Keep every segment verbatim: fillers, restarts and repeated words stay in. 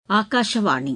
ஆகாஷவாணி.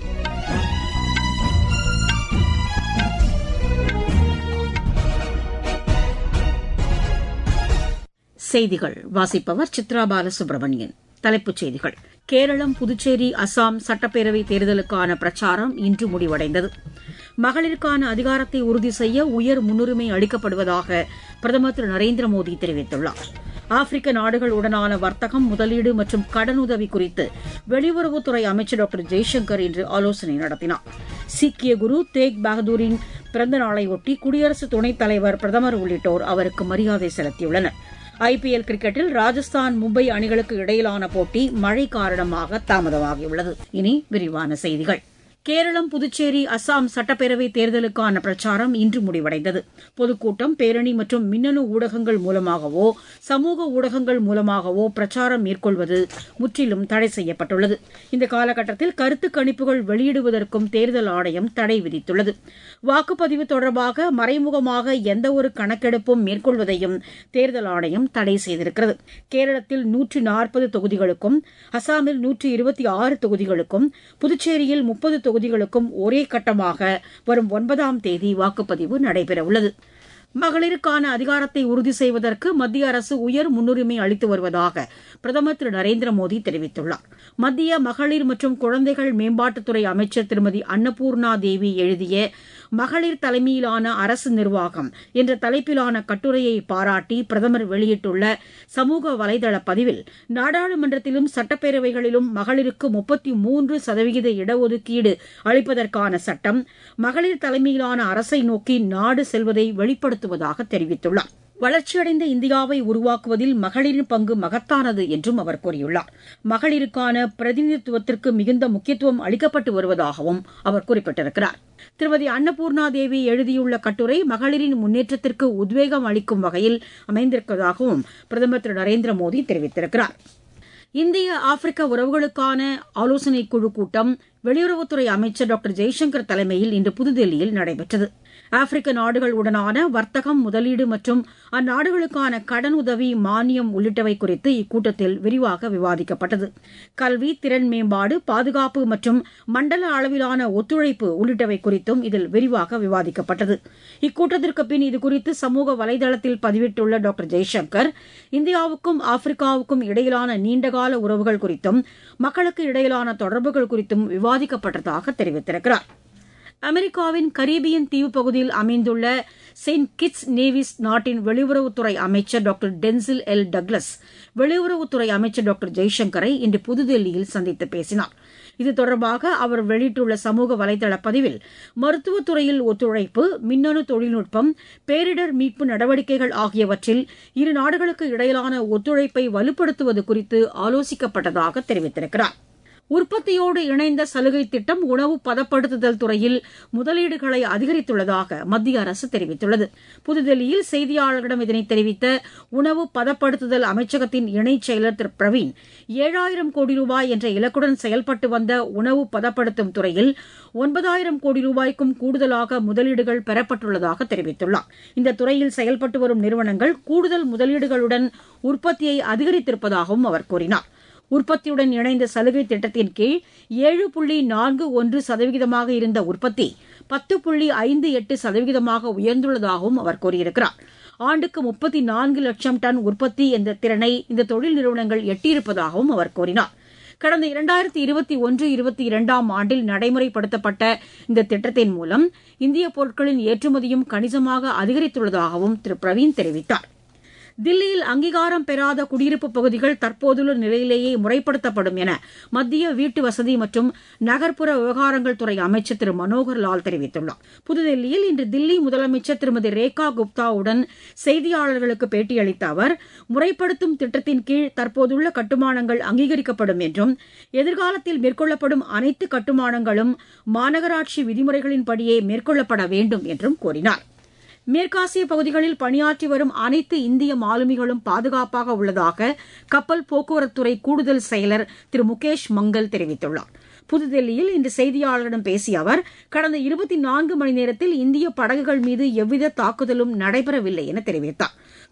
செய்திகள் வாசிப்பவர் சித்ரா பாலசுப்ரமணியன். தலைப்புச் செய்திகள். கேரளம், புதுச்சேரி, அசாம் சட்டப்பேரவைத் தேர்தலுக்கான பிரச்சாரம் இன்று முடிவடைந்தது. மகளிருக்கான அதிகாரத்தை உறுதி செய்ய உயர் முன்னுரிமை அளிக்கப்படுவதாக பிரதமர் திரு நரேந்திர மோடி தெரிவித்துள்ளார். ஆப்பிரிக்க நாடுகளுடனான வர்த்தகம், முதலீடு மற்றும் கடனுதவி குறித்து வெளியுறவுத்துறை அமைச்சர் டாக்டர் ஜெய்சங்கர் இன்று ஆலோசனை நடத்தினார். சீக்கிய குரு தேக் பகதூரின் பிறந்த நாளையொட்டி குடியரசு துணைத் தலைவர், பிரதமர் உள்ளிட்டோர் அவருக்கு மரியாதை செலுத்தியுள்ளனர். ஐபிஎல் கிரிக்கெட்டில் ராஜஸ்தான், மும்பை அணிகளுக்கு இடையிலான போட்டி மழை காரணமாக தாமதமாகியுள்ளது. இனி விரிவான செய்திகள். கேரளம், புதுச்சேரி, அசாம் சட்டப்பேரவைத் தேர்தலுக்கான பிரச்சாரம் இன்று முடிவடைந்தது. பொதுக்கூட்டம், பேரணி மற்றும் மின்னணு ஊடகங்கள் மூலமாகவோ சமூக ஊடகங்கள் மூலமாகவோ பிரச்சாரம் மேற்கொள்வது முற்றிலும் தடை செய்யப்பட்டுள்ளது. இந்த காலகட்டத்தில் கருத்து கணிப்புகள் வெளியிடுவதற்கும் தேர்தல் ஆணையம் தடை விதித்துள்ளது. வாக்குப்பதிவு தொடர்பாக மறைமுகமாக எந்தவொரு கணக்கெடுப்பும் மேற்கொள்வதையும் தேர்தல் ஆணையம் தடை செய்திருக்கிறது. கேரளத்தில் நூற்று நாற்பது தொகுதிகளுக்கும், அசாமில் நூற்று இருபத்தி ஆறு தொகுதிகளுக்கும், புதுச்சேரியில் முப்பது தொகுதிகளுக்கும் ஒரே கட்டமாக வரும் ஒன்பதாம் தேதி வாக்குப்பதிவு நடைபெறவுள்ளது. மகளிருக்கான அதிகாரத்தை உறுதி செய்வதற்கு மத்திய அரசு உயர் முன்னுரிமை அளித்து வருவதாக பிரதமர் திரு நரேந்திர மோடி தெரிவித்துள்ளார். மத்திய மகளிர் மற்றும் குழந்தைகள் மேம்பாட்டுத்துறை அமைச்சர் திருமதி அன்னபூர்ணா தேவி எழுதிய மகளிர் தலைமையிலான அரசு நிர்வாகம் என்ற தலைப்பிலான கட்டுரையை பாராட்டி பிரதமர் வெளியிட்டுள்ள சமூக வலைதள பதிவில், நாடாளுமன்றத்திலும் சட்டப்பேரவைகளிலும் மகளிருக்கு முப்பத்தி மூன்று சதவீத இடஒதுக்கீடு அளிப்பதற்கான சட்டம் மகளிர் தலைமையிலான அரசை நோக்கி நாடு செல்வதை வெளிப்படுத்துவதாக தெரிவித்துள்ளார். வளர்ச்சியடைந்த இந்தியாவை உருவாக்குவதில் மகளிரின் பங்கு மகத்தானது என்றும் அவர் கூறியுள்ளார். மகளிருக்கான பிரதிநிதித்துவத்திற்கு மிகுந்த முக்கியத்துவம் அளிக்கப்பட்டு வருவதாகவும் அவர் குறிப்பிட்டிருக்கிறார். திருமதி அன்னபூர்ணா தேவி எழுதியுள்ள கட்டுரை மகளிரின் முன்னேற்றத்திற்கு உத்வேகம் அளிக்கும் வகையில் அமைந்திருப்பதாகவும் பிரதமர் திரு நரேந்திர மோடி தெரிவித்திருக்கிறார். இந்திய ஆப்பிரிக்க உறவுகளுக்கான ஆலோசனைக் குழு கூட்டம் வெளியுறவுத்துறை அமைச்சர் டாக்டர் ஜெய்சங்கர் தலைமையில் இன்று புதுதில்லியில் நடைபெற்றது. ஆப்பிரிக்க நாடுகளுடனான வர்த்தகம், முதலீடு மற்றும் அந்நாடுகளுக்கான கடனுதவி, மானியம் உள்ளிட்டவை குறித்து இக்கூட்டத்தில் விரிவாக விவாதிக்கப்பட்டது. கல்வி, திறன் மேம்பாடு, பாதுகாப்பு மற்றும் மண்டல அளவிலான ஒத்துழைப்பு உள்ளிட்டவை குறித்தும் இதில் விரிவாக விவாதிக்கப்பட்டது. இக்கூட்டத்திற்கு பின் இதுகுறித்து சமூக வலைதளத்தில் பதிவிட்டுள்ள டாக்டர் ஜெய்சங்கர், இந்தியாவுக்கும் ஆப்பிரிக்காவுக்கும் இடையிலான நீண்டகால உறவுகள் குறித்தும் மக்களுக்கு இடையிலான தொடர்புகள் குறித்தும் விவாதிக்கப்பட்டதாக தெரிவித்திருக்கிறார். அமெரிக்காவின் கரீபியன் தீவுப் பகுதியில் அமைந்துள்ள செயின்ட் கிட்ஸ் நேவிஸ் நாட்டின் வெளியுறவுத்துறை அமைச்சர் டாக்டர் டென்சில் எல் டக்ளஸ் வெளியுறவுத்துறை அமைச்சர் டாக்டர் ஜெய்சங்கரை இன்று புதுதில்லியில் சந்தித்து பேசினார். இது தொடர்பாக அவர் வெளியிட்டுள்ள சமூக வலைதள பதிவில், மருத்துவத்துறையில் ஒத்துழைப்பு, மின்னணு தொழில்நுட்பம், பேரிடர் மீட்பு நடவடிக்கைகள் ஆகியவற்றில் இரு நாடுகளுக்கு இடையிலான ஒத்துழைப்பை வலுப்படுத்துவது குறித்து ஆலோசிக்கப்பட்டதாக தெரிவித்திருக்கிறார். உற்பத்தியோடு இணைந்த சலுகை திட்டம் உணவு பதப்படுத்துதல் துறையில் முதலீடுகளை அதிகரித்துள்ளதாக மத்திய அரசு தெரிவித்துள்ளது. புதுதில்லியில் செய்தியாளர்களிடம் இதனை தெரிவித்த உணவு பதப்படுத்துதல் அமைச்சகத்தின் இணைச் செயலர் திரு பிரவீன், ஏழாயிரம் கோடி ரூபாய் என்ற இலக்குடன் செயல்பட்டு வந்த உணவு பதப்படுத்தும் துறையில் ஒன்பதாயிரம் கோடி ரூபாய்க்கும் கூடுதலாக முதலீடுகள் பெறப்பட்டுள்ளதாக தெரிவித்துள்ளார். இந்த துறையில் செயல்பட்டு வரும் நிறுவனங்கள் கூடுதல் முதலீடுகளுடன் உற்பத்தியை அதிகரித்திருப்பதாகவும் அவர் கூறினார். உற்பத்தியுடன் இணைந்த சலுகை திட்டத்தின் கீழ் ஏழு புள்ளி நான்கு ஒன்று சதவீதமாக இருந்த உற்பத்தி பத்து புள்ளி ஐந்து எட்டு சதவீதமாக உயர்ந்துள்ளதாகவும் அவர் கூறியிருக்கிறார். ஆண்டுக்கு முப்பத்தி நான்கு லட்சம் டன் உற்பத்தி என்ற திறனை இந்த தொழில் நிறுவனங்கள் எட்டியிருப்பதாகவும் அவர் கூறினார். கடந்த இரண்டாயிரத்தி இருபத்தி ஒன்று இருபத்தி இரண்டாம் ஆண்டில் நடைமுறைப்படுத்தப்பட்ட இந்த திட்டத்தின் மூலம் இந்திய பொருட்களின் ஏற்றுமதியும் கணிசமாக அதிகரித்துள்ளதாகவும் திரு பிரவீன் தெரிவித்தார். தில்லியில் அங்கீகாரம் பெறாத குடியிருப்புப் பகுதிகள் தற்போதுள்ள நிலையிலேயே முறைப்படுத்தப்படும் என மத்திய வீட்டு வசதி மற்றும் நகர்ப்புற விவகாரங்கள் துறை அமைச்சர் திரு மனோகர் லால் தெரிவித்துள்ளார். புதுதில்லியில் இன்று தில்லி முதலமைச்சர் திருமதி ரேகா குப்தாவுடன் செய்தியாளர்களுக்கு பேட்டியளித்த அவர், முறைப்படுத்தும் திட்டத்தின் கீழ் தற்போதுள்ள கட்டுமானங்கள் அங்கீகரிக்கப்படும் என்றும், எதிர்காலத்தில் மேற்கொள்ளப்படும் அனைத்து கட்டுமானங்களும் மாநகராட்சி விதிமுறைகளின்படியே மேற்கொள்ளப்பட வேண்டும் என்றும் கூறினார். மேற்காசிய பகுதிகளில் பணியாற்றி வரும் அனைத்து இந்திய மாலுமிகளும் பாதுகாப்பாக உள்ளதாக கப்பல் போக்குவரத்துறை கூடுதல் செயலர் திரு முகேஷ் மங்கல் தெரிவித்துள்ளார். புதுதில்லியில் இன்று செய்தியாளர்களிடம் பேசிய அவர், கடந்த இருபத்தி நான்கு மணி நேரத்தில் இந்திய படகுகள் மீது எவ்வித தாக்குதலும் நடைபெறவில்லை என தெரிவித்தார்.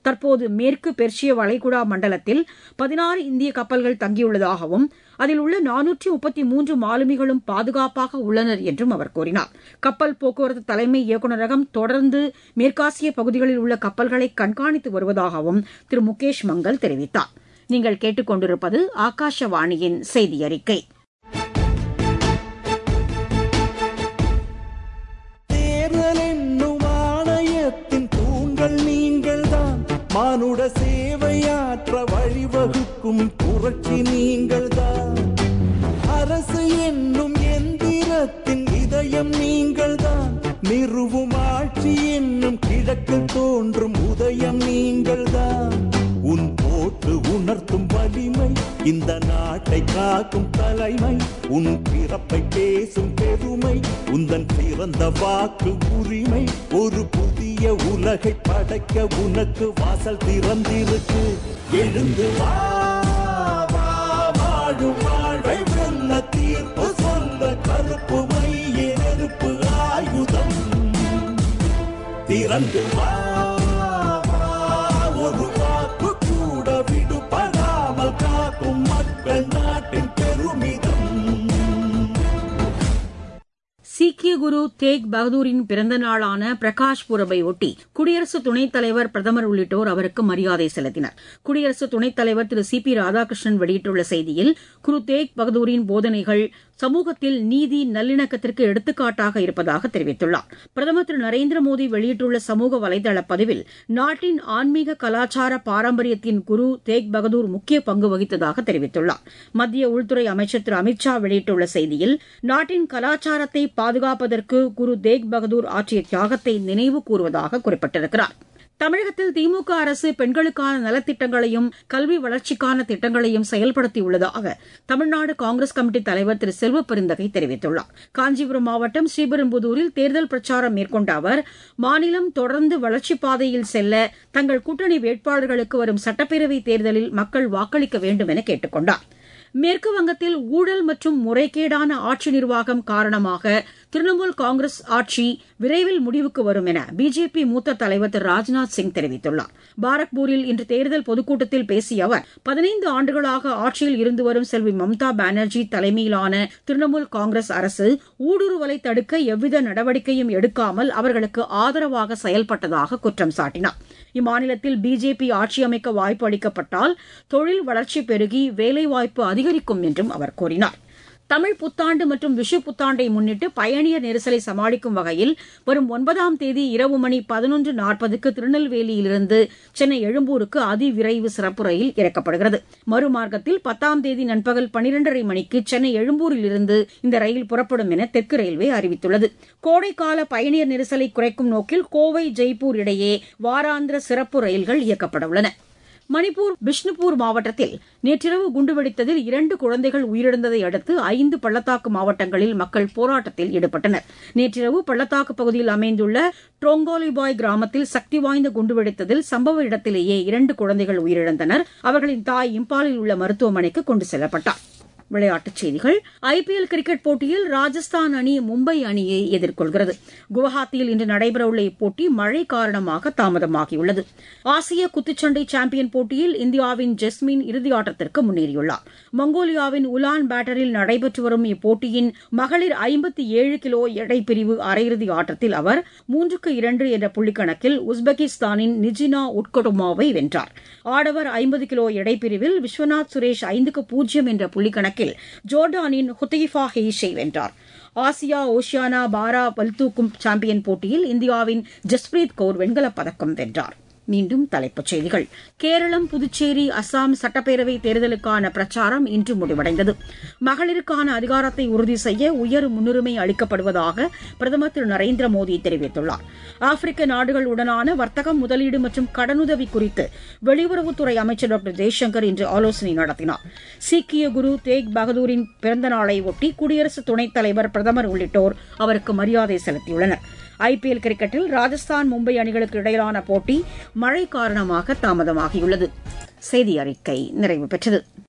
தற்போது மேற்கு பெர்ஷிய வளைகுடா மண்டலத்தில் பதினாறு இந்திய கப்பல்கள் தங்கியுள்ளதாகவும் அதில் உள்ள நானூற்று முப்பத்தி மூன்று மாலுமிகளும் பாதுகாப்பாக உள்ளனர் என்றும் அவர் கூறினார். கப்பல் போக்குவரத்து தலைமை இயக்குநரகம் தொடர்ந்து மேற்காசிய பகுதிகளில் உள்ள கப்பல்களை கண்காணித்து வருவதாகவும் திரு முகேஷ் மங்கல் தெரிவித்தார். நீங்கள் கேட்டுக் கொண்டிருப்பது ஆகாஷவாணியின் செய்தி அறிக்கை. மானுட சேவையாற்ற வழிவகுக்கும் புரட்சி நீங்கள்தான். அரசு என்னும் எந்திரத்தின் இதயம் நீங்கள்தான். நிறுவும் ஆட்சி என்னும் கிழக்கில் தோன்றும் உதயம் நீங்கள்தான். உன் போட்டு உணர்த்தும் வலிமை, இந்த நாட்டை காக்கும் தலைமை, உன் பிறப்பை பேசும் பெருமை, உந்தன் பிறந்த வாக்கு உரிமை. ஒரு புதிய உலகை படைக்க உனக்கு வாசல் திறந்திருக்கு. எழுந்து வா, வாழும் வாழ்வை வெல்ல தீர்ப்பு சொல்ல கருப்பு மைய நெருப்பு ஆயுதம். திறந்து வா, ஒரு வாக்கு கூட விடுபடாமல் காக்கும் மக்கள் நாட்டின் பெருமிதம். சீக்கிய குரு தேக் பகதூரின் பிறந்த நாளான பிரகாஷ் புரபை ஒட்டி குடியரசு துணைத் தலைவர், பிரதமர் உள்ளிட்டோர் அவருக்கு மரியாதை செலுத்தினர். குடியரசு துணைத் தலைவர் திரு சி பி ராதாகிருஷ்ணன் வெளியிட்டுள்ள செய்தியில், குரு தேக் பகதூரின் போதனைகள் சமூகத்தில் நீதி, நல்லிணக்கத்திற்கு எடுத்துக்காட்டாக இருப்பதாக தெரிவித்துள்ளார். பிரதமர் திரு நரேந்திர மோடி வெளியிட்டுள்ள சமூக வலைதள பதிவில், நாட்டின் ஆன்மீக கலாச்சார பாரம்பரியத்தின் குரு தேக் பகதூர் முக்கிய பங்கு வகித்ததாக தெரிவித்துள்ளார். மத்திய உள்துறை அமைச்சர் திரு அமித் ஷா வெளியிட்டுள்ள செய்தியில், நாட்டின் கலாச்சாரத்தை பாதுகாப்பதற்கு குரு தேக் பகதூர் ஆற்றிய தியாகத்தை நினைவு கூறுவதாக குறிப்பிட்டிருக்கிறார். தமிழகத்தில் திமுக அரசு பெண்களுக்கான நலத்திட்டங்களையும் கல்வி வளர்ச்சிக்கான திட்டங்களையும் செயல்படுத்தியுள்ளதாக தமிழ்நாடு காங்கிரஸ் கமிட்டி தலைவர் திரு செல்வ பெருந்தகை தெரிவித்துள்ளார். காஞ்சிபுரம் மாவட்டம் ஸ்ரீபெரும்புதூரில் தேர்தல் பிரச்சாரம் மேற்கொண்ட அவர், மாநிலம் தொடர்ந்து வளர்ச்சிப் பாதையில் செல்ல தங்கள் கூட்டணி வேட்பாளர்களுக்கு வரும் சட்டப்பேரவைத் தேர்தலில் மக்கள் வாக்களிக்க வேண்டும் என கேட்டுக் கொண்டார். மேற்கு வங்கத்தில் ஊழல் மற்றும் முறைகேடான ஆட்சி நிர்வாகம் காரணமாக திரிணாமுல் காங்கிரஸ் ஆட்சி விரைவில் முடிவுக்கு வரும் என பிஜேபி மூத்த தலைவர் திரு ராஜ்நாத் சிங் தெரிவித்துள்ளார். பாரக்பூரில் இன்று தேர்தல் பொதுக்கூட்டத்தில் பேசிய அவர், பதினைந்து ஆண்டுகளாக ஆட்சியில் இருந்து வரும் செல்வி மம்தா பானர்ஜி தலைமையிலான திரிணாமுல் காங்கிரஸ் அரசு ஊடுருவலை தடுக்க எவ்வித நடவடிக்கையும் எடுக்காமல் அவர்களுக்கு ஆதரவாக செயல்பட்டதாக குற்றம் சாட்டினார். இம்மாநிலத்தில் பிஜேபி ஆட்சி அமைக்க வாய்ப்பு அளிக்கப்பட்டால் தொழில் வளர்ச்சி பெருகி வேலைவாய்ப்பு அதிகரிக்கும் என்றும் அவர் கூறினார். தமிழ் புத்தாண்டு மற்றும் விஷு புத்தாண்டை முன்னிட்டு பயணியர் நெரிசலை சமாளிக்கும் வகையில் வரும் ஒன்பதாம் தேதி இரவு மணி பதினொன்று நாற்பதுக்கு திருநெல்வேலியிலிருந்து சென்னை எழும்பூருக்கு அதிவிரைவு சிறப்பு ரயில் இறக்கப்படுகிறது. மறுமார்க்கத்தில் பத்தாம் தேதி நண்பகல் பனிரெண்டரை மணிக்கு சென்னை எழும்பூரிலிருந்து இந்த ரயில் புறப்படும் என தெற்கு ரயில்வே அறிவித்துள்ளது. கோடைக்கால பயணியர் நெரிசலை குறைக்கும் நோக்கில் கோவை ஜெய்ப்பூர் இடையே வாராந்திர சிறப்பு ரயில்கள் இயக்கப்பட உள்ளன. மணிப்பூர் பிஷ்ணுபூர் மாவட்டத்தில் நேற்றிரவு குண்டுவெடித்ததில் இரண்டு குழந்தைகள் உயிரிழந்ததை அடுத்து ஐந்து பள்ளத்தாக்கு மாவட்டங்களில் மக்கள் போராட்டத்தில் ஈடுபட்டனர். நேற்றிரவு பள்ளத்தாக்கு பகுதியில் அமைந்துள்ள ட்ரோங்கோலிபாய் கிராமத்தில் சக்தி வாய்ந்த குண்டுவெடித்ததில் சம்பவ இடத்திலேயே இரண்டு குழந்தைகள் உயிரிழந்தனர். அவர்களின் தாய் இம்பாலில் உள்ள மருத்துவமனைக்கு கொண்டு செல்லப்பட்டார். விளையாட்டுச் செய்திகள். ஐபிஎல் கிரிக்கெட் போட்டியில் ராஜஸ்தான் அணி மும்பை அணியை எதிர்கொள்கிறது. குவஹாத்தியில் இன்று நடைபெறவுள்ள இப்போட்டி மழை காரணமாக தாமதமாகியுள்ளது. ஆசிய குத்துச்சண்டை சாம்பியன் போட்டியில் இந்தியாவின் ஜெஸ்மின் இறுதியாட்டத்திற்கு முன்னேறியுள்ளார். மங்கோலியாவின் உலான் பேட்டரில் நடைபெற்று வரும் இப்போட்டியின் மகளிர் ஐம்பத்தி ஏழு கிலோ எடை பிரிவு அரையிறுதி ஆட்டத்தில் அவர் மூன்றுக்கு இரண்டு என்ற புள்ளிக்கணக்கில் உஸ்பெகிஸ்தானின் நிஜினா உட்கொடுமாவை வென்றார். ஆடவர் ஐம்பது கிலோ எடை பிரிவில் விஸ்வநாத் சுரேஷ் ஐந்துக்கு பூஜ்ஜியம் என்ற புள்ளிக்கணக்கில் ஜோர்டானின் ஹுதைஃபா ஹெய்ஷை வென்றார். ஆசியா ஓஷியானா பாரா பல்தூக்கும் சாம்பியன் போட்டியில் இந்தியாவின் ஜஸ்பிரீத் கவுர் வெண்கலப் பதக்கம் வென்றார். மீண்டும் தலைப்புச் செய்திகள். கேரளம், புதுச்சேரி, அசாம் சட்டப்பேரவை தேர்தலுக்கான பிரச்சாரம் இன்று முடிவடைந்தது. மகளிருக்கான அதிகாரத்தை உறுதி செய்ய உயர் முன்னுரிமை அளிக்கப்படுவதாக பிரதமர் திரு நரேந்திர மோடி தெரிவித்துள்ளார். ஆப்பிரிக்க நாடுகளுடனான வர்த்தகம், முதலீடு மற்றும் கடனுதவி குறித்து வெளியுறவுத்துறை அமைச்சர் டாக்டர் ஜெய்சங்கர் இன்று ஆலோசனை நடத்தினார். சீக்கிய குரு தேக் பகதூரின் பிறந்த நாளை ஒட்டி குடியரசு துணைத் தலைவர், பிரதமர் உள்ளிட்டோர் அவருக்கு மரியாதை செலுத்தியுள்ளனர். ஐபிஎல் கிரிக்கெட்டில் ராஜஸ்தான், மும்பை அணிகளுக்கு இடையிலான போட்டி மழை காரணமாக தாமதமாகியுள்ளது. செய்தி அறிக்கை நிறைவு பெற்றது.